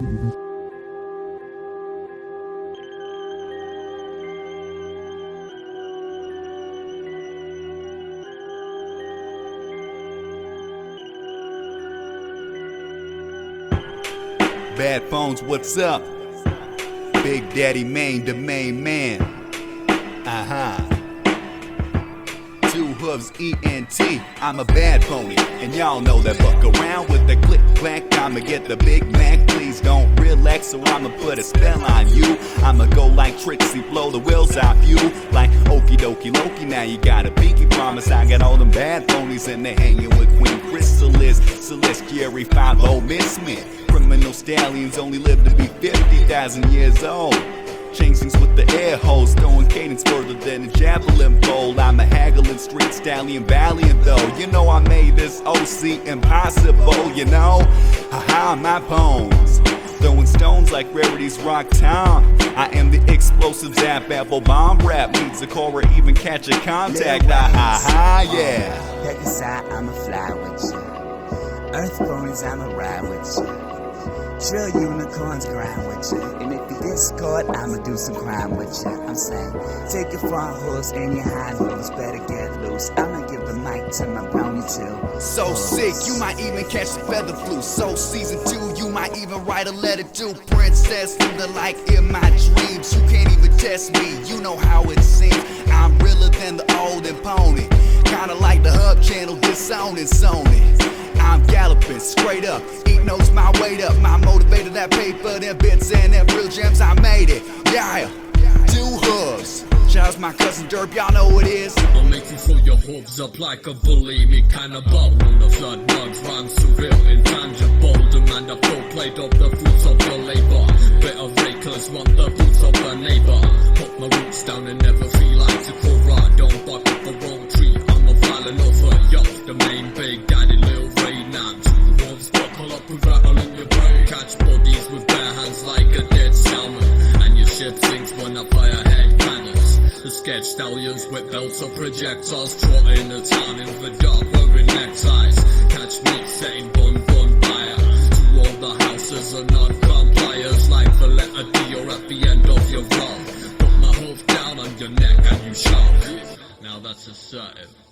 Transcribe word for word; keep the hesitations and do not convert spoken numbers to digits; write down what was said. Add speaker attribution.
Speaker 1: Bad Phones, what's up? Big Daddy Main, the main man. Uh-huh. Two hooves, E N T. I'm a bad pony, and y'all know that. Fuck around with the click clack. I'ma get the Big Mac. Please don't relax, or I'ma put a spell on you. I'ma go like Trixie, blow the wheels off you. Like okie dokie Loki, now you got a pinky promise. I got all them bad ponies, and they hanging with Queen Chrysalis, Celestiary five oh Miss Smith. Criminal stallions only live to be fifty thousand years old. Chain things with the air holes, throwing cadence further than a javelin pole. I'm a haggling street stallion, valiant though. You know I made this O C impossible, you know. Haha, my poems throwing stones like Rarity's Rock Town. I am the explosive zap apple bomb rap. Needs a core or even catch a contact. Ah ha ha, yeah.
Speaker 2: Pick a side, I'ma fly with you. Earth ponies, I'ma ride with you. Trill unicorns grind with you. And if you discord, I'ma do some crime with you. I'm saying, take your front hooves and your hind hooves, better get loose. I'ma give the mic to my brownie too.
Speaker 1: So sick, you might even catch the feather flu. So season two, you might even write a letter to Princess through the like in my dreams. You can't even test me, you know how it seems. I'm realer than the old and pony. Kinda like the Hub Channel disowning Sony. I'm galloping straight up, eat knows my weight up. My motivator, that paper, them bits and them real gems, I made it. Yeah, two hooves. Shouts my cousin Derp, y'all know what it is.
Speaker 3: I'll make you throw your hooves up like a bulimic cannibal. The flood mugs rhyme surreal, intangible. Demand a full plate of the fruits of your labor. Bit of rakers want the fruits of the neighbor. Put my roots down and never feel like Sakura. Don't bark up the wrong tree, I'm a violent over. Yo, the main big daddy Lil Ray Nam. Two wolves buckle up with rattle in your brain. Catch bodies with bare hands like a dead salmon. And your ship sinks when I fire head cannons. The sketch stallions with belts of projectiles, trotting the town in the dark wearing neckties. Catch me setting bun bun fire to all the houses are not compliers. Like the letter D or at the end of your rope. Put my hoof down on your neck and you shout. Now that's assertive.